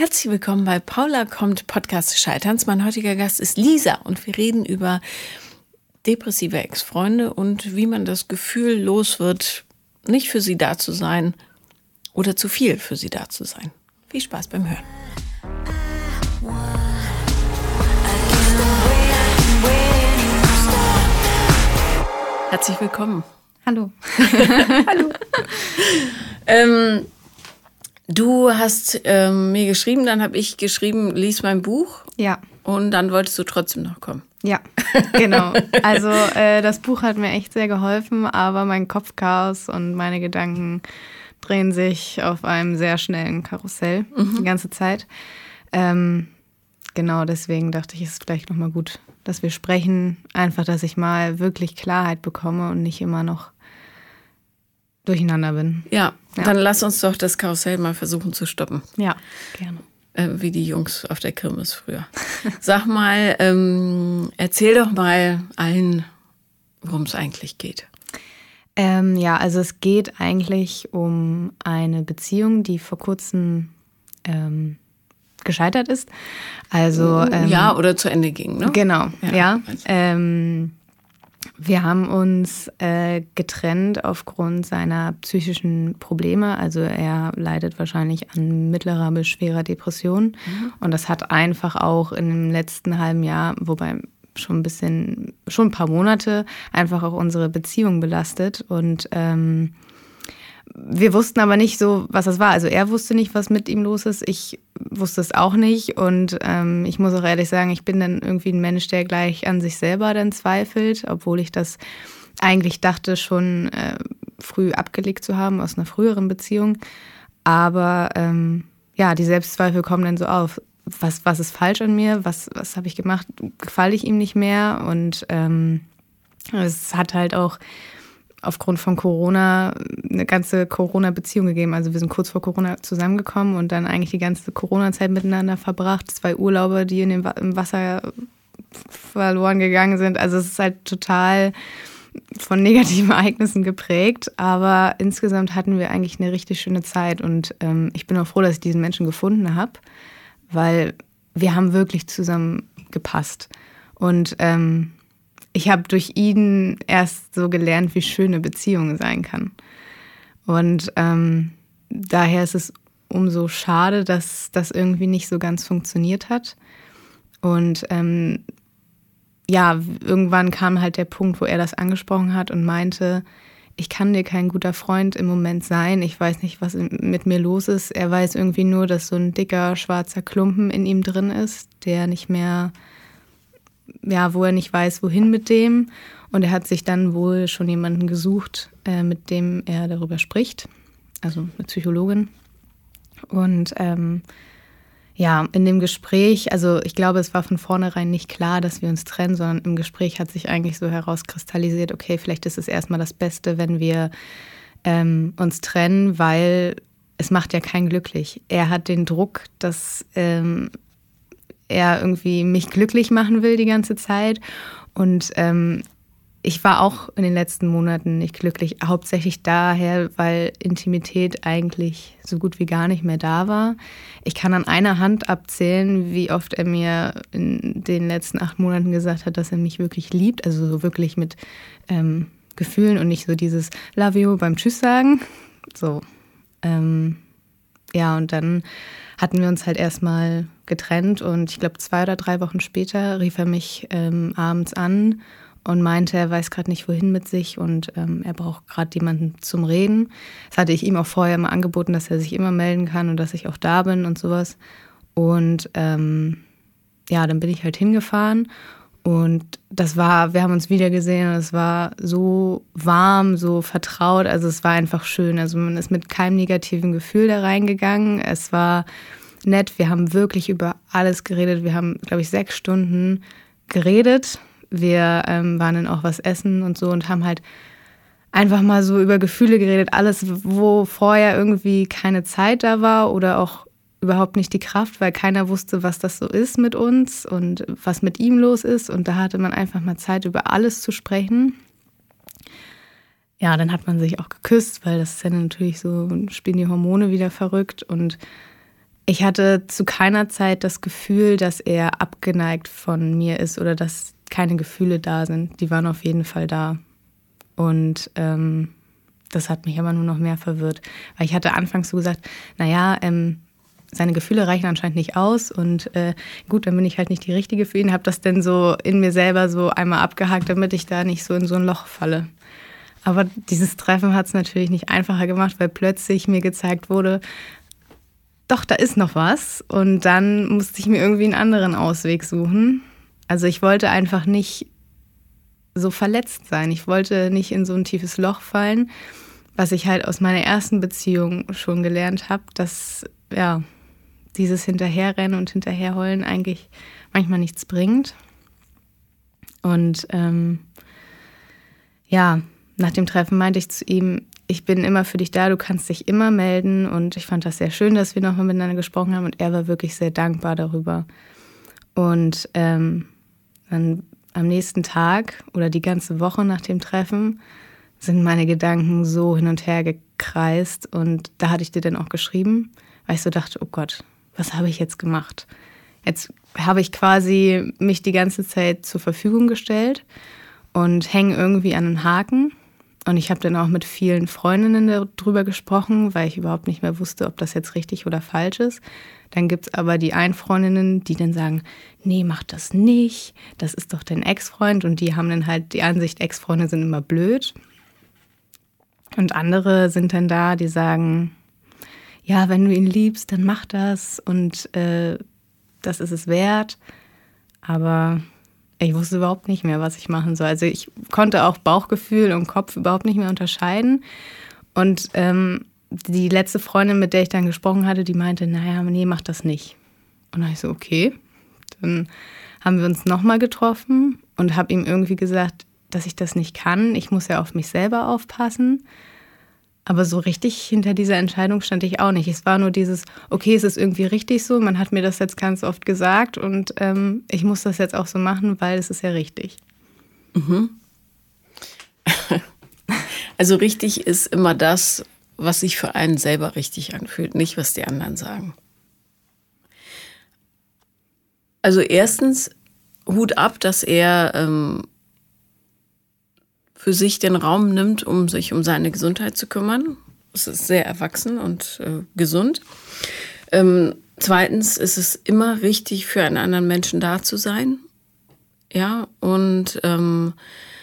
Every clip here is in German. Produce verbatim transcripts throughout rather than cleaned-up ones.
Herzlich willkommen bei Paula kommt, Podcast des Scheiterns. Mein heutiger Gast ist Lisa und wir reden über depressive Ex-Freunde und wie man das Gefühl los wird, nicht für sie da zu sein oder zu viel für sie da zu sein. Viel Spaß beim Hören. Herzlich willkommen. Hallo. Hallo. ähm, du hast ähm, mir geschrieben, dann habe ich geschrieben, lies mein Buch. Ja. Und dann wolltest du trotzdem noch kommen. Ja, genau. Also äh, das Buch hat mir echt sehr geholfen, aber mein Kopfchaos und meine Gedanken drehen sich auf einem sehr schnellen Karussell mhm. die ganze Zeit. Ähm, genau, deswegen dachte ich, es ist vielleicht nochmal gut, dass wir sprechen. Einfach, dass ich mal wirklich Klarheit bekomme und nicht immer noch durcheinander bin. Ja, ja. Dann lass uns doch das Karussell mal versuchen zu stoppen. Ja, gerne. Äh, wie die Jungs auf der Kirmes früher. Sag mal, ähm, erzähl doch mal allen, worum es eigentlich geht. Ähm, ja, also es geht eigentlich um eine Beziehung, die vor kurzem ähm, gescheitert ist. Also ähm, ja, oder zu Ende ging, ne? Genau, ja. ja. Ähm, wir haben uns äh, getrennt aufgrund seiner psychischen Probleme. Also er leidet wahrscheinlich an mittlerer bis schwerer Depression. Mhm. Und das hat einfach auch in dem letzten halben Jahr, wobei schon ein bisschen, schon ein paar Monate, einfach auch unsere Beziehung belastet. Und ähm, wir wussten aber nicht so, was das war. Also er wusste nicht, was mit ihm los ist. Ich wusste es auch nicht. Und ähm, ich muss auch ehrlich sagen, ich bin dann irgendwie ein Mensch, der gleich an sich selber dann zweifelt, obwohl ich das eigentlich dachte, schon äh, früh abgelegt zu haben aus einer früheren Beziehung. Aber ähm, ja, die Selbstzweifel kommen dann so auf. Was, was ist falsch an mir? Was, was habe ich gemacht? Gefalle ich ihm nicht mehr? Und ähm, es hat halt auch aufgrund von Corona eine ganze Corona-Beziehung gegeben. Also wir sind kurz vor Corona zusammengekommen und dann eigentlich die ganze Corona-Zeit miteinander verbracht. Zwei Urlaube, die in dem im Wasser verloren gegangen sind. Also es ist halt total von negativen Ereignissen geprägt. Aber insgesamt hatten wir eigentlich eine richtig schöne Zeit. Und ähm, ich bin auch froh, dass ich diesen Menschen gefunden habe, weil wir haben wirklich zusammen gepasst. Und ähm, ich habe durch ihn erst so gelernt, wie schön eine Beziehung sein kann. Und ähm, daher ist es umso schade, dass das irgendwie nicht so ganz funktioniert hat. Und ähm, ja, irgendwann kam halt der Punkt, wo er das angesprochen hat und meinte, ich kann dir kein guter Freund im Moment sein. Ich weiß nicht, was mit mir los ist. Er weiß irgendwie nur, dass so ein dicker, schwarzer Klumpen in ihm drin ist, der nicht mehr... ja, wo er nicht weiß, wohin mit dem. Und er hat sich dann wohl schon jemanden gesucht, äh, mit dem er darüber spricht, also eine Psychologin. Und ähm, ja, in dem Gespräch, also ich glaube, es war von vornherein nicht klar, dass wir uns trennen, sondern im Gespräch hat sich eigentlich so herauskristallisiert, okay, vielleicht ist es erstmal das Beste, wenn wir ähm, uns trennen, weil es macht ja keinen glücklich. Er hat den Druck, dass... Ähm, er irgendwie mich glücklich machen will die ganze Zeit. Und ähm, ich war auch in den letzten Monaten nicht glücklich, hauptsächlich daher, weil Intimität eigentlich so gut wie gar nicht mehr da war. Ich kann an einer Hand abzählen, wie oft er mir in den letzten acht Monaten gesagt hat, dass er mich wirklich liebt, also so wirklich mit ähm, Gefühlen und nicht so dieses Love you beim Tschüss sagen. So, ähm, ja, und dann hatten wir uns halt erstmal getrennt und ich glaube zwei oder drei Wochen später rief er mich ähm, abends an und meinte, er weiß gerade nicht, wohin mit sich und ähm, er braucht gerade jemanden zum Reden. Das hatte ich ihm auch vorher mal angeboten, dass er sich immer melden kann und dass ich auch da bin und sowas. Und ähm, ja, dann bin ich halt hingefahren und das war, wir haben uns wieder gesehen und es war so warm, so vertraut, also es war einfach schön. Also man ist mit keinem negativen Gefühl da reingegangen. Es war nett, wir haben wirklich über alles geredet. Wir haben, glaube ich, sechs Stunden geredet. Wir ähm, waren dann auch was essen und so und haben halt einfach mal so über Gefühle geredet. Alles, wo vorher irgendwie keine Zeit da war oder auch überhaupt nicht die Kraft, weil keiner wusste, was das so ist mit uns und was mit ihm los ist. Und da hatte man einfach mal Zeit, über alles zu sprechen. Ja, dann hat man sich auch geküsst, weil das ist ja natürlich so, spielen die Hormone wieder verrückt. Und ich hatte zu keiner Zeit das Gefühl, dass er abgeneigt von mir ist oder dass keine Gefühle da sind. Die waren auf jeden Fall da. Und ähm, das hat mich aber nur noch mehr verwirrt. Weil ich hatte anfangs so gesagt, naja, ähm, seine Gefühle reichen anscheinend nicht aus und äh, gut, dann bin ich halt nicht die Richtige für ihn. Habe das denn so in mir selber so einmal abgehakt, damit ich da nicht so in so ein Loch falle. Aber dieses Treffen hat es natürlich nicht einfacher gemacht, weil plötzlich mir gezeigt wurde, doch, da ist noch was. Und dann musste ich mir irgendwie einen anderen Ausweg suchen. Also ich wollte einfach nicht so verletzt sein. Ich wollte nicht in so ein tiefes Loch fallen, was ich halt aus meiner ersten Beziehung schon gelernt habe, dass ja dieses Hinterherrennen und Hinterherheulen eigentlich manchmal nichts bringt. Und ähm, ja, nach dem Treffen meinte ich zu ihm, ich bin immer für dich da, du kannst dich immer melden. Und ich fand das sehr schön, dass wir nochmal miteinander gesprochen haben. Und er war wirklich sehr dankbar darüber. Und ähm, dann am nächsten Tag oder die ganze Woche nach dem Treffen sind meine Gedanken so hin und her gekreist. Und da hatte ich dir dann auch geschrieben, weil ich so dachte, oh Gott, was habe ich jetzt gemacht? Jetzt habe ich quasi mich die ganze Zeit zur Verfügung gestellt und hänge irgendwie an einen Haken. Und ich habe dann auch mit vielen Freundinnen darüber gesprochen, weil ich überhaupt nicht mehr wusste, ob das jetzt richtig oder falsch ist. Dann gibt es aber die einen Freundinnen, die dann sagen, nee, mach das nicht, das ist doch dein Ex-Freund. Und die haben dann halt die Ansicht, Ex-Freunde sind immer blöd. Und andere sind dann da, die sagen, ja, wenn du ihn liebst, dann mach das und äh, das ist es wert. Aber ich wusste überhaupt nicht mehr, was ich machen soll. Also ich konnte auch Bauchgefühl und Kopf überhaupt nicht mehr unterscheiden. Und ähm, die letzte Freundin, mit der ich dann gesprochen hatte, die meinte, naja, nee, mach das nicht. Und dann habe ich so, okay. Dann haben wir uns nochmal getroffen und habe ihm irgendwie gesagt, dass ich das nicht kann. Ich muss ja auf mich selber aufpassen. Aber so richtig hinter dieser Entscheidung stand ich auch nicht. Es war nur dieses, okay, es ist irgendwie richtig so. Man hat mir das jetzt ganz oft gesagt und ähm, ich muss das jetzt auch so machen, weil es ist ja richtig. Mhm. Also richtig ist immer das, was sich für einen selber richtig anfühlt, nicht was die anderen sagen. Also erstens, Hut ab, dass er ähm, für sich den Raum nimmt, um sich um seine Gesundheit zu kümmern. Das ist sehr erwachsen und äh, gesund. Ähm, zweitens ist es immer richtig, für einen anderen Menschen da zu sein. Ja, und ähm,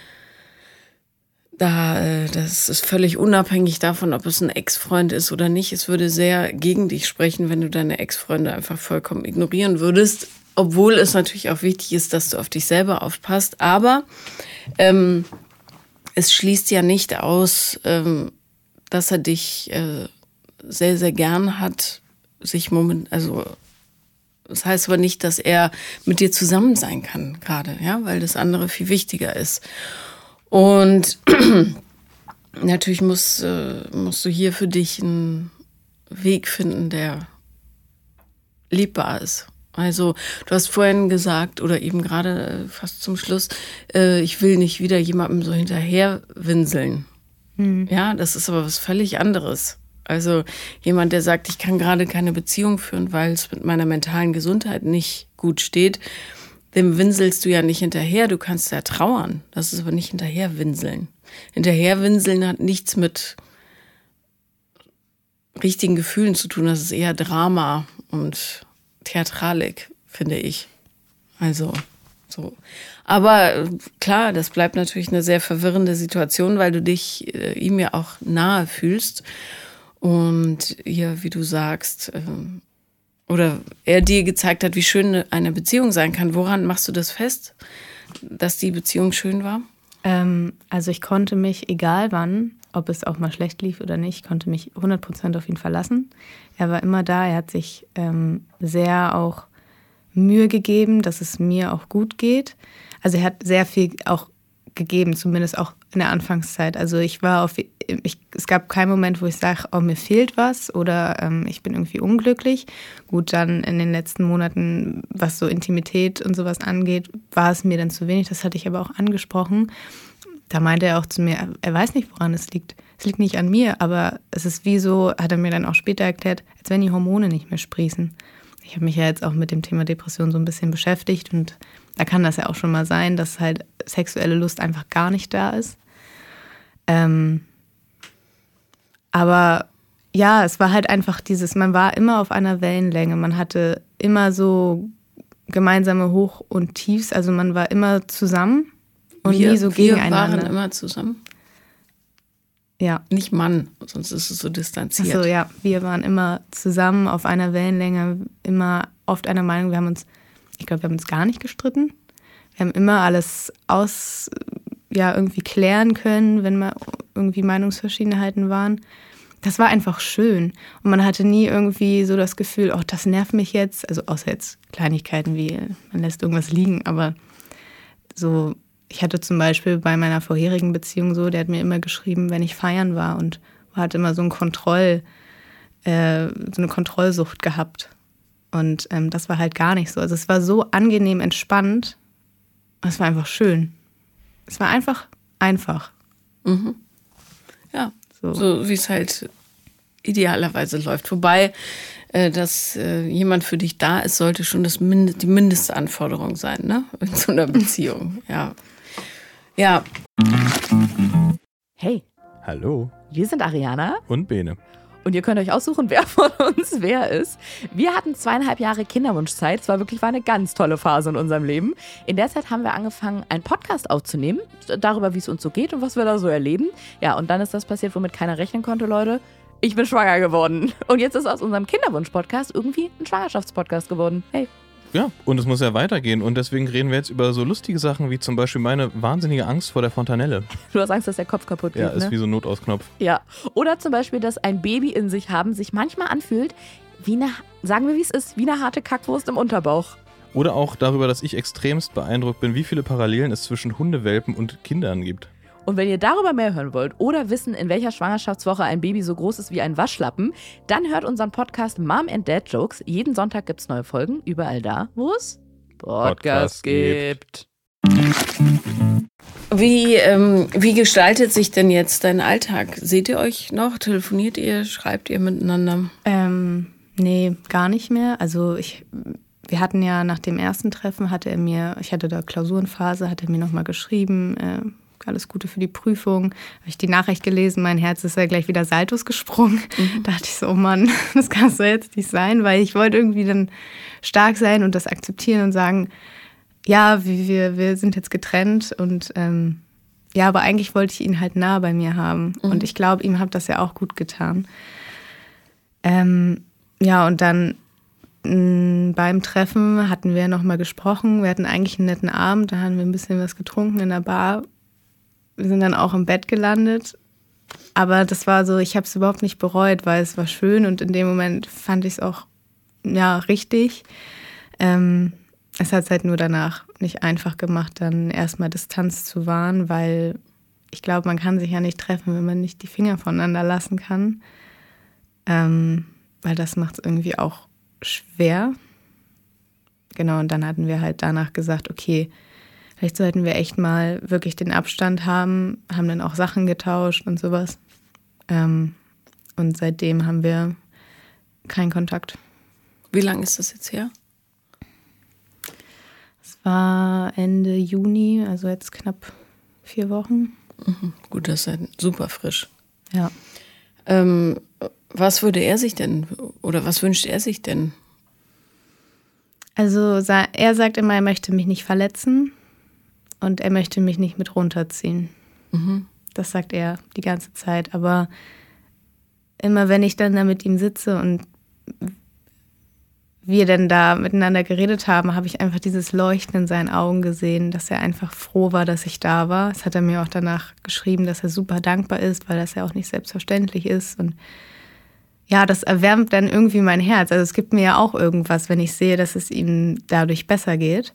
da, äh, das ist völlig unabhängig davon, ob es ein Ex-Freund ist oder nicht. Es würde sehr gegen dich sprechen, wenn du deine Ex-Freunde einfach vollkommen ignorieren würdest. Obwohl es natürlich auch wichtig ist, dass du auf dich selber aufpasst. Aber ähm, es schließt ja nicht aus, ähm, dass er dich äh, sehr, sehr gern hat. Sich moment, also das heißt aber nicht, dass er mit dir zusammen sein kann gerade, ja, weil das andere viel wichtiger ist. Und natürlich musst, äh, musst du hier für dich einen Weg finden, der liebbar ist. Also du hast vorhin gesagt, oder eben gerade fast zum Schluss, äh, ich will nicht wieder jemandem so hinterher winseln. Mhm. Ja, das ist aber was völlig anderes. Also jemand, der sagt, ich kann gerade keine Beziehung führen, weil es mit meiner mentalen Gesundheit nicht gut steht, dem winselst du ja nicht hinterher, du kannst ja trauern. Das ist aber nicht hinterher winseln. Hinterher winseln hat nichts mit richtigen Gefühlen zu tun, das ist eher Drama und Theatralik, finde ich. Also, so. Aber klar, das bleibt natürlich eine sehr verwirrende Situation, weil du dich äh, ihm ja auch nahe fühlst. Und ihr, wie du sagst, äh, oder er dir gezeigt hat, wie schön eine Beziehung sein kann. Woran machst du das fest, dass die Beziehung schön war? Ähm, also ich konnte mich, egal wann, ob es auch mal schlecht lief oder nicht, konnte mich hundert Prozent auf ihn verlassen. Er war immer da, er hat sich ähm, sehr auch Mühe gegeben, dass es mir auch gut geht. Also er hat sehr viel auch gegeben, zumindest auch in der Anfangszeit. Also ich war auf, ich, es gab keinen Moment, wo ich sage, oh, mir fehlt was oder ähm, ich bin irgendwie unglücklich. Gut, dann in den letzten Monaten, was so Intimität und sowas angeht, war es mir dann zu wenig. Das hatte ich aber auch angesprochen. Da meinte er auch zu mir, er weiß nicht, woran es liegt. es liegt nicht an mir, aber es ist wie so, hat er mir dann auch später erklärt, als wenn die Hormone nicht mehr sprießen. Ich habe mich ja jetzt auch mit dem Thema Depression so ein bisschen beschäftigt und da kann das ja auch schon mal sein, dass halt sexuelle Lust einfach gar nicht da ist. Ähm, aber ja, es war halt einfach dieses, man war immer auf einer Wellenlänge, man hatte immer so gemeinsame Hoch- und Tiefs, also man war immer zusammen und wir, nie so gegeneinander. Wir waren immer zusammen? Ja. Nicht Mann, sonst ist es so distanziert. Ach so, ja, wir waren immer zusammen auf einer Wellenlänge, immer oft einer Meinung, wir haben uns, ich glaube, wir haben uns gar nicht gestritten. Wir haben immer alles aus, ja, irgendwie klären können, wenn mal irgendwie Meinungsverschiedenheiten waren. Das war einfach schön. Und man hatte nie irgendwie so das Gefühl, oh, das nervt mich jetzt. Also außer jetzt Kleinigkeiten wie, man lässt irgendwas liegen. Aber so, ich hatte zum Beispiel bei meiner vorherigen Beziehung so, der hat mir immer geschrieben, wenn ich feiern war und hat immer so ein Kontroll, äh, so eine Kontrollsucht gehabt. Und ähm, das war halt gar nicht so. Also es war so angenehm entspannt. Es war einfach schön. Es war einfach einfach. Mhm. Ja, so, so wie es halt idealerweise läuft. Wobei, äh, dass äh, jemand für dich da ist, sollte schon das Mind- die mindeste Anforderung sein, ne? In so einer Beziehung. Ja. Ja. Hey. Hallo. Wir sind Ariana. Und Bene. Und ihr könnt euch aussuchen, wer von uns wer ist. Wir hatten zweieinhalb Jahre Kinderwunschzeit. Es war wirklich war eine ganz tolle Phase in unserem Leben. In der Zeit haben wir angefangen, einen Podcast aufzunehmen, darüber, wie es uns so geht und was wir da so erleben. Ja, und dann ist das passiert, womit keiner rechnen konnte, Leute. Ich bin schwanger geworden. Und jetzt ist aus unserem Kinderwunsch-Podcast irgendwie ein Schwangerschaftspodcast geworden. Hey. Ja, und es muss ja weitergehen. Und deswegen reden wir jetzt über so lustige Sachen wie zum Beispiel meine wahnsinnige Angst vor der Fontanelle. Du hast Angst, dass der Kopf kaputt geht, Ja, ist ne? wie so ein Notausknopf. Ja. Oder zum Beispiel, dass ein Baby in sich haben sich manchmal anfühlt, wie eine, sagen wir wie es ist, wie eine harte Kackwurst im Unterbauch. Oder auch darüber, dass ich extremst beeindruckt bin, wie viele Parallelen es zwischen Hundewelpen und Kindern gibt. Und wenn ihr darüber mehr hören wollt oder wissen, in welcher Schwangerschaftswoche ein Baby so groß ist wie ein Waschlappen, dann hört unseren Podcast Mom and Dad Jokes. Jeden Sonntag gibt es neue Folgen, überall da, wo es Podcasts gibt. Wie, ähm, wie gestaltet sich denn jetzt dein Alltag? Seht ihr euch noch? Telefoniert ihr? Schreibt ihr miteinander? Ähm, nee, gar nicht mehr. Also ich, wir hatten ja nach dem ersten Treffen, hatte er mir, ich hatte da Klausurenphase, hat er mir nochmal geschrieben, äh, alles Gute für die Prüfung. Habe ich die Nachricht gelesen, mein Herz ist ja gleich wieder Saltos gesprungen. Mhm. Da dachte ich so, oh Mann, das kann so jetzt nicht sein, weil ich wollte irgendwie dann stark sein und das akzeptieren und sagen, ja, wir, wir sind jetzt getrennt und ähm, ja, aber eigentlich wollte ich ihn halt nah bei mir haben. Mhm. Und ich glaube, ihm hat das ja auch gut getan. Ähm, ja, und dann mh, beim Treffen hatten wir nochmal gesprochen. Wir hatten eigentlich einen netten Abend, da haben wir ein bisschen was getrunken in der Bar. Wir sind dann auch im Bett gelandet. Aber das war so, ich habe es überhaupt nicht bereut, weil es war schön und in dem Moment fand ich es auch ja, richtig. Ähm, es hat es halt nur danach nicht einfach gemacht, dann erstmal Distanz zu wahren, weil ich glaube, man kann sich ja nicht treffen, wenn man nicht die Finger voneinander lassen kann. Ähm, weil das macht es irgendwie auch schwer. Genau, und dann hatten wir halt danach gesagt, okay, vielleicht sollten wir echt mal wirklich den Abstand haben, haben dann auch Sachen getauscht und sowas. Ähm, und seitdem haben wir keinen Kontakt. Wie lange ist das jetzt her? Es war Ende Juni, also jetzt knapp vier Wochen. Mhm. Gut, das ist ja super frisch. Ja. Ähm, was würde er sich denn, oder was wünscht er sich denn? Also er sagt immer, er möchte mich nicht verletzen. Und er möchte mich nicht mit runterziehen. Mhm. Das sagt er die ganze Zeit. Aber immer wenn ich dann da mit ihm sitze und wir dann da miteinander geredet haben, habe ich einfach dieses Leuchten in seinen Augen gesehen, dass er einfach froh war, dass ich da war. Das hat er mir auch danach geschrieben, dass er super dankbar ist, weil das ja auch nicht selbstverständlich ist. Und ja, das erwärmt dann irgendwie mein Herz. Also es gibt mir ja auch irgendwas, wenn ich sehe, dass es ihm dadurch besser geht.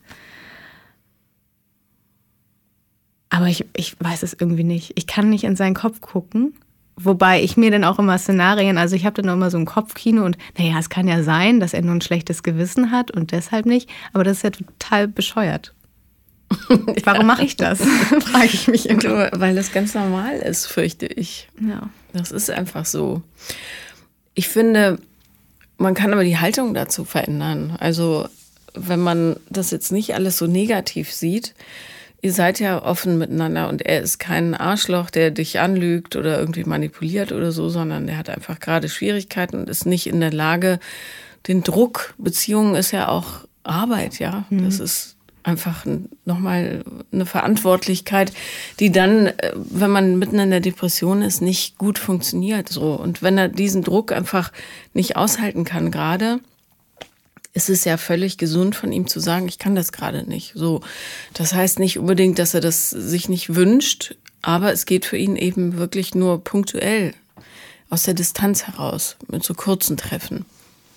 Aber ich, ich weiß es irgendwie nicht. Ich kann nicht in seinen Kopf gucken. Wobei ich mir dann auch immer Szenarien, also ich habe dann auch immer so ein Kopfkino und naja, es kann ja sein, dass er nur ein schlechtes Gewissen hat und deshalb nicht. Aber das ist ja total bescheuert. Warum mache ich das? Frage ich mich immer. Weil das ganz normal ist, fürchte ich. Ja. Das ist einfach so. Ich finde, man kann aber die Haltung dazu verändern. Also wenn man das jetzt nicht alles so negativ sieht, ihr seid ja offen miteinander und er ist kein Arschloch, der dich anlügt oder irgendwie manipuliert oder so, sondern der hat einfach gerade Schwierigkeiten und ist nicht in der Lage, den Druck, Beziehungen ist ja auch Arbeit, ja. Mhm. Das ist einfach nochmal eine Verantwortlichkeit, die dann, wenn man mitten in der Depression ist, nicht gut funktioniert. So. Und wenn er diesen Druck einfach nicht aushalten kann gerade, ist es ja völlig gesund von ihm zu sagen, ich kann das gerade nicht. So, das heißt nicht unbedingt, dass er das sich nicht wünscht, aber es geht für ihn eben wirklich nur punktuell aus der Distanz heraus, mit so kurzen Treffen.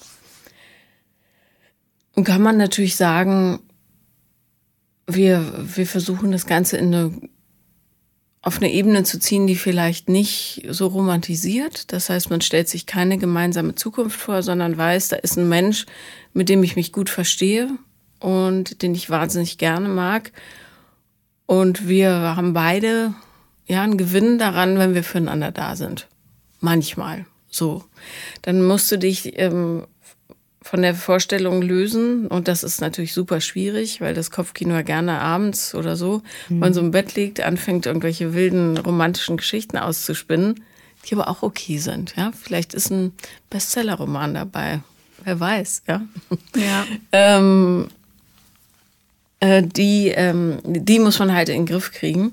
Und kann man natürlich sagen, wir, wir versuchen das Ganze in eine, auf eine Ebene zu ziehen, die vielleicht nicht so romantisiert. Das heißt, man stellt sich keine gemeinsame Zukunft vor, sondern weiß, da ist ein Mensch, mit dem ich mich gut verstehe und den ich wahnsinnig gerne mag. Und wir haben beide ja einen Gewinn daran, wenn wir füreinander da sind. Manchmal so. Dann musst du dich ähm, von der Vorstellung lösen. Und das ist natürlich super schwierig, weil das Kopfkino ja gerne abends oder so, mhm. wenn man so im Bett liegt, anfängt, irgendwelche wilden romantischen Geschichten auszuspinnen, die aber auch okay sind. Ja? Vielleicht ist ein Bestseller-Roman dabei. Wer weiß, ja. Ja. ähm, äh, die, ähm, die muss man halt in den Griff kriegen.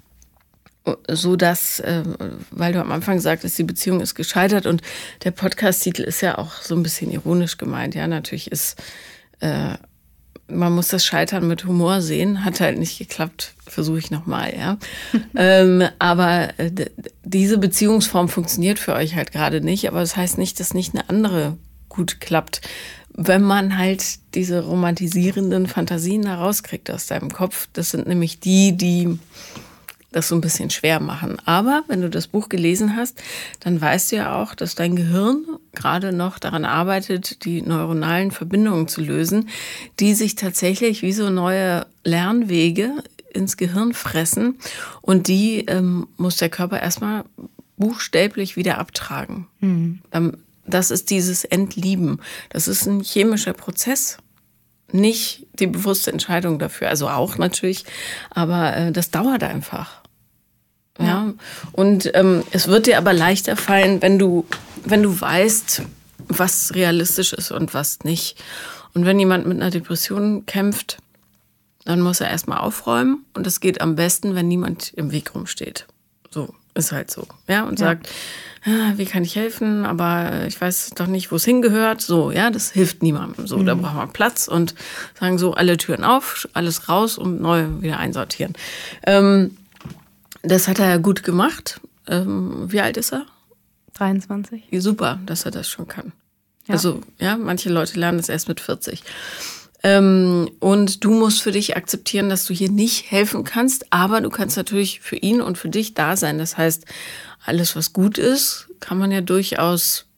So dass, äh, weil du am Anfang sagtest, die Beziehung ist gescheitert und der Podcast-Titel ist ja auch so ein bisschen ironisch gemeint. Ja, natürlich ist, äh, man muss das Scheitern mit Humor sehen. Hat halt nicht geklappt, versuche ich nochmal, ja. ähm, aber äh, d- diese Beziehungsform funktioniert für euch halt gerade nicht. Aber das heißt nicht, dass nicht eine andere gut klappt, wenn man halt diese romantisierenden Fantasien da rauskriegt aus deinem Kopf. Das sind nämlich die, die das so ein bisschen schwer machen. Aber wenn du das Buch gelesen hast, dann weißt du ja auch, dass dein Gehirn gerade noch daran arbeitet, die neuronalen Verbindungen zu lösen, die sich tatsächlich wie so neue Lernwege ins Gehirn fressen. Und die ähm, muss der Körper erstmal buchstäblich wieder abtragen. Mhm. Das ist dieses Entlieben. Das ist ein chemischer Prozess. Nicht die bewusste Entscheidung dafür, also auch natürlich, aber äh, das dauert einfach. Ja, ja. Und ähm, es wird dir aber leichter fallen, wenn du, wenn du weißt, was realistisch ist und was nicht. Und wenn jemand mit einer Depression kämpft, dann muss er erstmal aufräumen und das geht am besten, wenn niemand im Weg rumsteht. So, ist halt so. Ja, und ja. sagt, ah, wie kann ich helfen, aber ich weiß doch nicht, wo es hingehört. So, ja, das hilft niemandem. So, mhm. Da braucht man Platz und sagen so, alle Türen auf, alles raus und neu wieder einsortieren. Ähm, das hat er ja gut gemacht. Ähm, wie alt ist er? dreiundzwanzig. Ja, super, dass er das schon kann. Ja. Also, ja, manche Leute lernen das erst mit vierzig. Ähm, und du musst für dich akzeptieren, dass du hier nicht helfen kannst, aber du kannst natürlich für ihn und für dich da sein. Das heißt, alles, was gut ist, kann man ja durchaus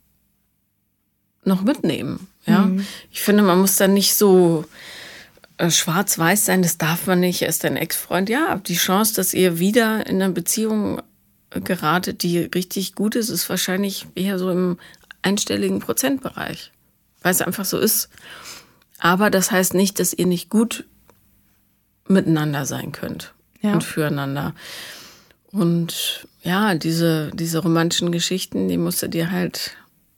noch mitnehmen. Ja? Mhm. Ich finde, man muss da nicht so äh, schwarz-weiß sein, das darf man nicht, er ist dein Ex-Freund. Ja, die Chance, dass ihr wieder in einer Beziehung geratet, die richtig gut ist, ist wahrscheinlich eher so im einstelligen Prozentbereich, weil es einfach so ist. Aber das heißt nicht, dass ihr nicht gut miteinander sein könnt ja. und füreinander. Und ja, diese, diese romantischen Geschichten, die musst du dir halt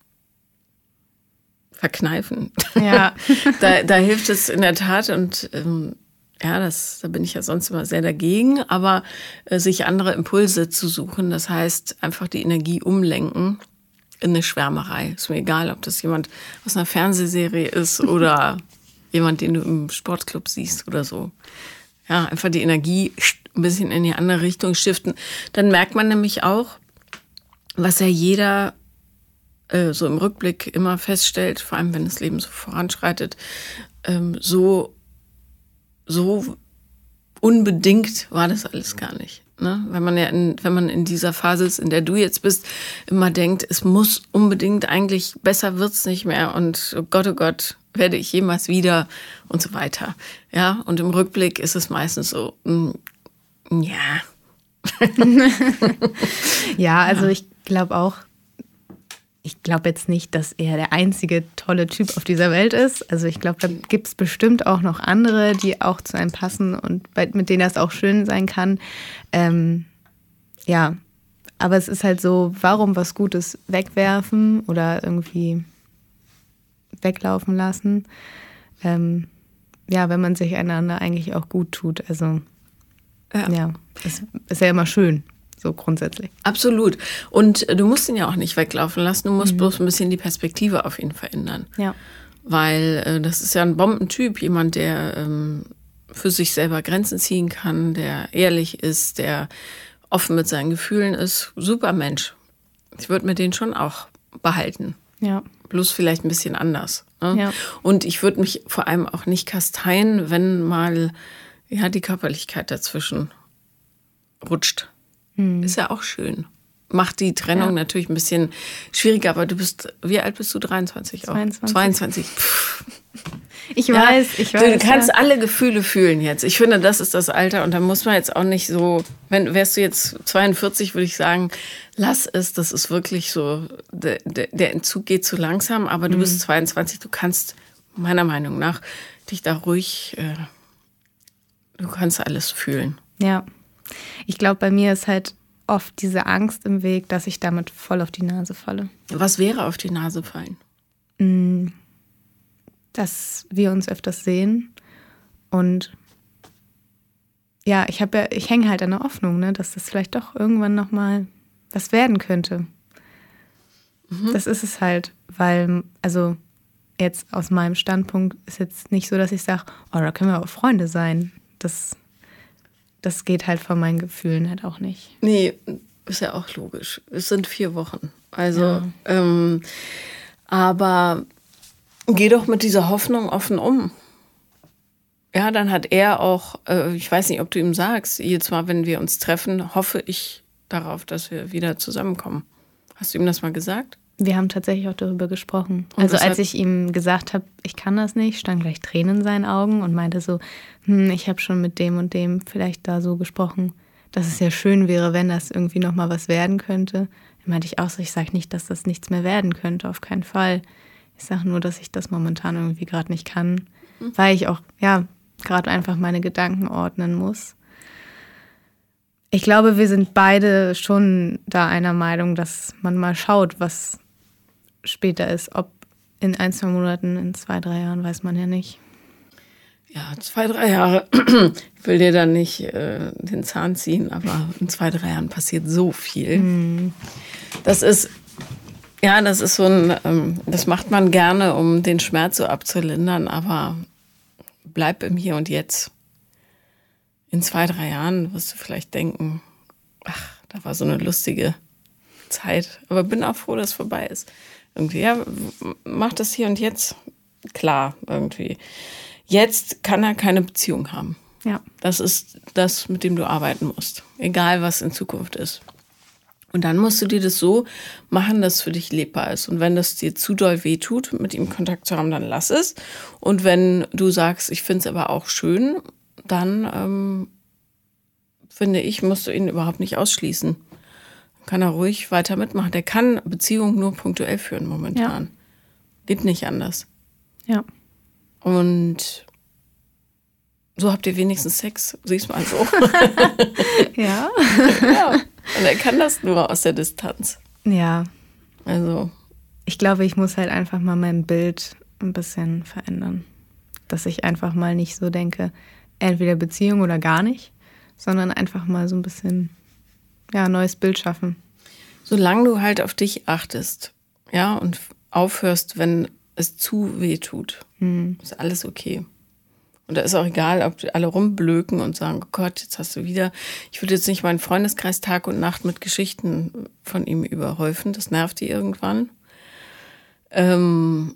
verkneifen. Ja. da, da hilft es in der Tat und ähm, ja, das, da bin ich ja sonst immer sehr dagegen, aber äh, sich andere Impulse zu suchen, das heißt einfach die Energie umlenken in eine Schwärmerei. Ist mir egal, ob das jemand aus einer Fernsehserie ist oder jemand, den du im Sportclub siehst oder so. Ja, einfach die Energie ein bisschen in die andere Richtung shiften. Dann merkt man nämlich auch, was ja jeder äh, so im Rückblick immer feststellt, vor allem wenn das Leben so voranschreitet, ähm, so, so unbedingt war das alles gar nicht. Ne? Wenn man ja in, wenn man in dieser Phase ist, in der du jetzt bist, immer denkt, es muss unbedingt, eigentlich besser wird's nicht mehr und oh Gott, oh Gott, werde ich jemals wieder und so weiter. Ja, und im Rückblick ist es meistens so, mh, ja. Ja, also ich glaube auch, ich glaube jetzt nicht, dass er der einzige tolle Typ auf dieser Welt ist. Also ich glaube, da gibt es bestimmt auch noch andere, die auch zu einem passen und bei, mit denen das auch schön sein kann. Ähm, ja, aber es ist halt so, warum was Gutes wegwerfen oder irgendwie weglaufen lassen? Ähm, ja, wenn man sich einander eigentlich auch gut tut. Also ja, ja ist, ist ja immer schön. So grundsätzlich. Absolut. Und du musst ihn ja auch nicht weglaufen lassen. Du musst mhm. bloß ein bisschen die Perspektive auf ihn verändern. Ja. Weil äh, das ist ja ein Bombentyp. Jemand, der ähm, für sich selber Grenzen ziehen kann, der ehrlich ist, der offen mit seinen Gefühlen ist. Super Mensch. Ich würde mir den schon auch behalten. Ja. Bloß vielleicht ein bisschen anders. Ne? Ja. Und ich würde mich vor allem auch nicht kasteien, wenn mal ja, die Körperlichkeit dazwischen rutscht. Ist ja auch schön. Macht die Trennung ja. natürlich ein bisschen schwieriger, aber du bist, wie alt bist du? dreiundzwanzig auch? zweiundzwanzig. zweiundzwanzig. Pff. Ich ja, weiß, ich weiß. Du kannst ja. alle Gefühle fühlen jetzt. Ich finde, das ist das Alter und da muss man jetzt auch nicht so, wenn wärst du jetzt zweiundvierzig, würde ich sagen, lass es, das ist wirklich so, der, der, der Entzug geht zu langsam, aber du mhm. bist zweiundzwanzig, du kannst meiner Meinung nach dich da ruhig, äh, du kannst alles fühlen. Ja. Ich glaube, bei mir ist halt oft diese Angst im Weg, dass ich damit voll auf die Nase falle. Was wäre auf die Nase fallen? Dass wir uns öfters sehen und ja, ich habe ja, ich hänge halt an der Hoffnung, ne, dass das vielleicht doch irgendwann nochmal was werden könnte. Mhm. Das ist es halt, weil, also jetzt aus meinem Standpunkt ist jetzt nicht so, dass ich sage, oh, da können wir auch Freunde sein. Das Das geht halt von meinen Gefühlen halt auch nicht. Nee, ist ja auch logisch. Es sind vier Wochen. Also, ja. ähm, aber geh doch mit dieser Hoffnung offen um. Ja, dann hat er auch, äh, ich weiß nicht, ob du ihm sagst, jedes Mal, wenn wir uns treffen, hoffe ich darauf, dass wir wieder zusammenkommen. Hast du ihm das mal gesagt? Wir haben tatsächlich auch darüber gesprochen. Und also als ich ihm gesagt habe, ich kann das nicht, stand gleich Tränen in seinen Augen und meinte so, hm, ich habe schon mit dem und dem vielleicht da so gesprochen, dass es ja schön wäre, wenn das irgendwie nochmal was werden könnte. Da meinte ich auch so, ich sage nicht, dass das nichts mehr werden könnte, auf keinen Fall. Ich sage nur, dass ich das momentan irgendwie gerade nicht kann, mhm. weil ich auch, ja, gerade einfach meine Gedanken ordnen muss. Ich glaube, wir sind beide schon da einer Meinung, dass man mal schaut, was später ist. Ob in ein, zwei Monaten, in zwei, drei Jahren, weiß man ja nicht. Ja, zwei, drei Jahre. Ich will dir dann nicht äh, den Zahn ziehen, aber in zwei, drei Jahren passiert so viel. Mhm. Das ist, ja, das ist so ein, ähm, das macht man gerne, um den Schmerz so abzulindern, aber bleib im Hier und Jetzt. In zwei, drei Jahren wirst du vielleicht denken, ach, da war so eine lustige Zeit. Aber bin auch froh, dass es vorbei ist. Irgendwie, ja, mach das hier und jetzt klar, irgendwie. Jetzt kann er keine Beziehung haben. Ja. Das ist das, mit dem du arbeiten musst. Egal, was in Zukunft ist. Und dann musst du dir das so machen, dass es für dich lebbar ist. Und wenn das dir zu doll wehtut, mit ihm Kontakt zu haben, dann lass es. Und wenn du sagst, ich finde es aber auch schön, dann ähm, finde ich, musst du ihn überhaupt nicht ausschließen. Kann er ruhig weiter mitmachen. Der kann Beziehungen nur punktuell führen momentan. Ja. Geht nicht anders. Ja. Und so habt ihr wenigstens Sex. Siehst mal so. Ja. Ja. Und er kann das nur aus der Distanz. Ja. Also. Ich glaube, ich muss halt einfach mal mein Bild ein bisschen verändern. Dass ich einfach mal nicht so denke, entweder Beziehung oder gar nicht, sondern einfach mal so ein bisschen, ja, neues Bild schaffen. Solange du halt auf dich achtest, ja, und aufhörst, wenn es zu weh tut, hm. ist alles okay. Und da ist auch egal, ob alle rumblöken und sagen, oh Gott, jetzt hast du wieder. Ich würde jetzt nicht meinen Freundeskreis Tag und Nacht mit Geschichten von ihm überhäufen. Das nervt die irgendwann. Ähm,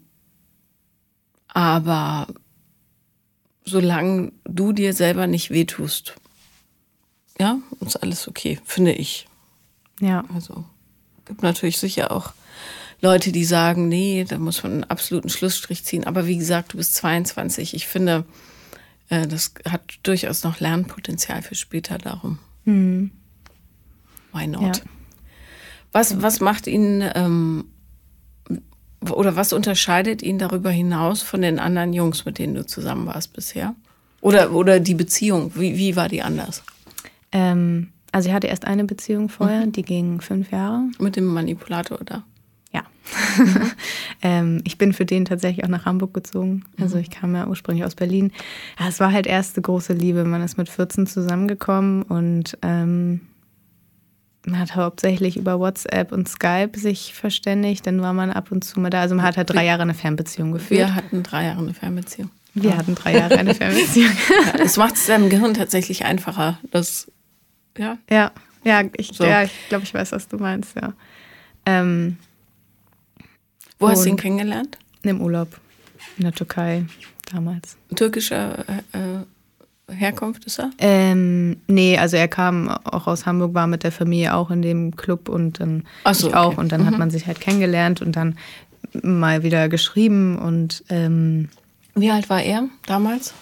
aber solange du dir selber nicht wehtust, ja, ist alles okay, finde ich. Ja. Also gibt natürlich sicher auch Leute, die sagen, nee, da muss man einen absoluten Schlussstrich ziehen. Aber wie gesagt, du bist zweiundzwanzig. Ich finde, äh, das hat durchaus noch Lernpotenzial für später darum. Mhm. Why not? Ja. Was, was macht ihn, ähm, oder was unterscheidet ihn darüber hinaus von den anderen Jungs, mit denen du zusammen warst bisher? Oder, oder die Beziehung, wie, wie war die anders? Ähm, also ich hatte erst eine Beziehung vorher, mhm. die ging fünf Jahre. Mit dem Manipulator, oder? Ja. Mhm. ähm, ich bin für den tatsächlich auch nach Hamburg gezogen. Also ich kam ja ursprünglich aus Berlin. Ja, es war halt erste große Liebe. Man ist mit vierzehn zusammengekommen und ähm, man hat hauptsächlich über WhatsApp und Skype sich verständigt. Dann war man ab und zu mal da. Also man hat halt drei Jahre eine Fernbeziehung geführt. Wir hatten drei Jahre eine Fernbeziehung. Wir hatten drei Jahre eine Fernbeziehung. Ja, das macht es deinem Gehirn tatsächlich einfacher. Das, ja. Ja, ja, ich, So. ja, ich glaube, ich weiß, was du meinst, ja. Ähm, Wo hast du ihn Und- kennengelernt? Im Urlaub in der Türkei damals. Türkischer äh, Herkunft ist er? Ähm, nee, also er kam auch aus Hamburg, war mit der Familie auch in dem Club und dann Ach so, ich auch. okay. Und dann hat man sich halt kennengelernt und dann mal wieder geschrieben und ähm, Wie alt war er damals?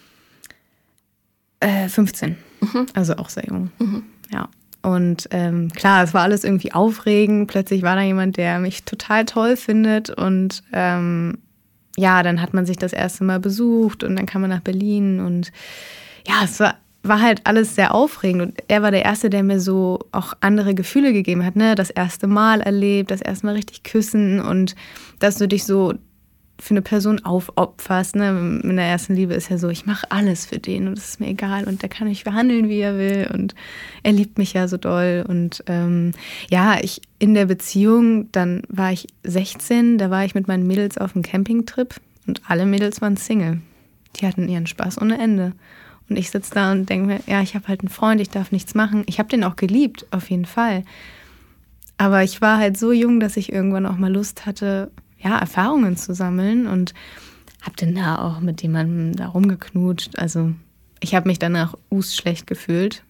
äh, fünfzehn. Also auch sehr jung. Ja. Und ähm, klar, es war alles irgendwie aufregend. Plötzlich war da jemand, der mich total toll findet. Und ähm, ja, dann hat man sich das erste Mal besucht und dann kam man nach Berlin. Und ja, es war, war halt alles sehr aufregend. Und er war der Erste, der mir so auch andere Gefühle gegeben hat. Ne? Das erste Mal erlebt, das erste Mal richtig küssen und dass du dich so für eine Person aufopferst. Ne? In der ersten Liebe ist ja so, ich mache alles für den und es ist mir egal und der kann mich behandeln, wie er will und er liebt mich ja so doll. Und ähm, ja, ich in der Beziehung, dann war ich sechzehn, da war ich mit meinen Mädels auf einem Campingtrip und alle Mädels waren Single. Die hatten ihren Spaß ohne Ende. Und ich sitze da und denke mir, ja, ich habe halt einen Freund, ich darf nichts machen. Ich habe den auch geliebt, auf jeden Fall. Aber ich war halt so jung, dass ich irgendwann auch mal Lust hatte, ja, Erfahrungen zu sammeln und habe dann da auch mit jemandem da rumgeknutscht. Also ich habe mich danach us schlecht gefühlt.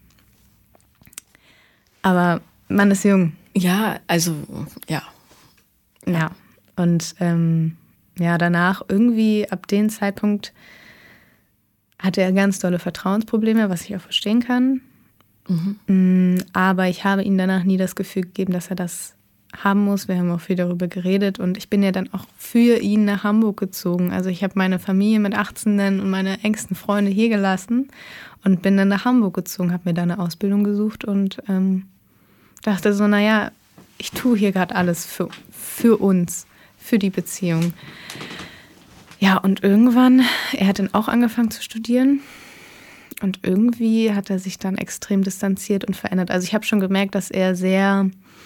Aber man ist jung. Ja, also, ja. Ja. Und ähm, ja, danach irgendwie ab dem Zeitpunkt hatte er ganz dolle Vertrauensprobleme, was ich auch verstehen kann. Mhm. Aber ich habe ihm danach nie das Gefühl gegeben, dass er das haben muss. Wir haben auch viel darüber geredet und ich bin ja dann auch für ihn nach Hamburg gezogen. Also ich habe meine Familie mit achtzehn dann und meine engsten Freunde hier gelassen und bin dann nach Hamburg gezogen, habe mir da eine Ausbildung gesucht und ähm, dachte so, naja, ich tue hier gerade alles für, für uns, für die Beziehung. Ja, und irgendwann, er hat dann auch angefangen zu studieren und irgendwie hat er sich dann extrem distanziert und verändert. Also ich habe schon gemerkt, dass er sehr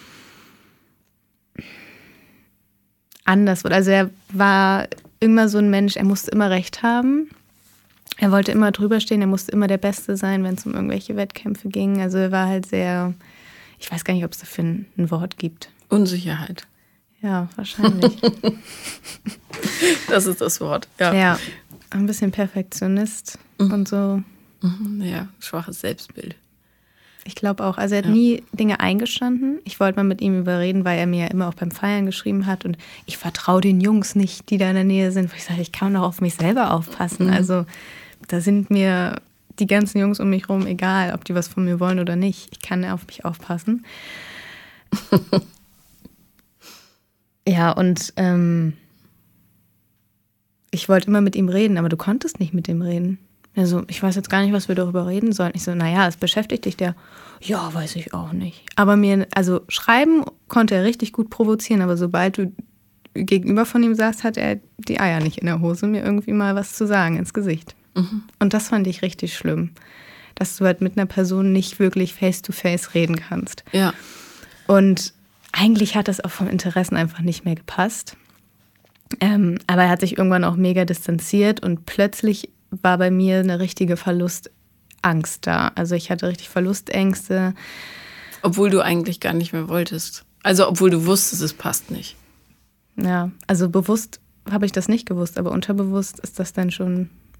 anders wurde. Also er war immer so ein Mensch, er musste immer recht haben. Er wollte immer drüber stehen, er musste immer der Beste sein, wenn es um irgendwelche Wettkämpfe ging. Also er war halt sehr, ich weiß gar nicht, ob es dafür ein, ein Wort gibt. Unsicherheit. Ja, wahrscheinlich. Das ist das Wort. Ja, Ja, ein bisschen Perfektionist Mhm. und so. Mhm, ja, schwaches Selbstbild. Ich glaube auch. Also er hat Ja. nie Dinge eingestanden. Ich wollte mal mit ihm überreden, weil er mir ja immer auch beim Feiern geschrieben hat. Und ich vertraue den Jungs nicht, die da in der Nähe sind. Wo ich sage, ich kann doch auf mich selber aufpassen. Mhm. Also da sind mir die ganzen Jungs um mich rum egal, ob die was von mir wollen oder nicht. Ich kann auf mich aufpassen. Ja, und ähm, ich wollte immer mit ihm reden, aber du konntest nicht mit ihm reden. Also, ich weiß jetzt gar nicht, was wir darüber reden sollen. Ich so, naja, es beschäftigt dich der. Ja, weiß ich auch nicht. Aber mir, also schreiben konnte er richtig gut provozieren, aber sobald du gegenüber von ihm saßt, hat er die Eier nicht in der Hose, mir irgendwie mal was zu sagen ins Gesicht. Mhm. Und das fand ich richtig schlimm, dass du halt mit einer Person nicht wirklich face-to-face reden kannst. Ja. Und eigentlich hat das auch vom Interessen einfach nicht mehr gepasst. Ähm, aber er hat sich irgendwann auch mega distanziert und plötzlich war bei mir eine richtige Verlustangst da. Also ich hatte richtig Verlustängste. Obwohl du eigentlich gar nicht mehr wolltest. Also obwohl du wusstest, es passt nicht. Ja, also bewusst habe ich das nicht gewusst, aber unterbewusst ist das dann schon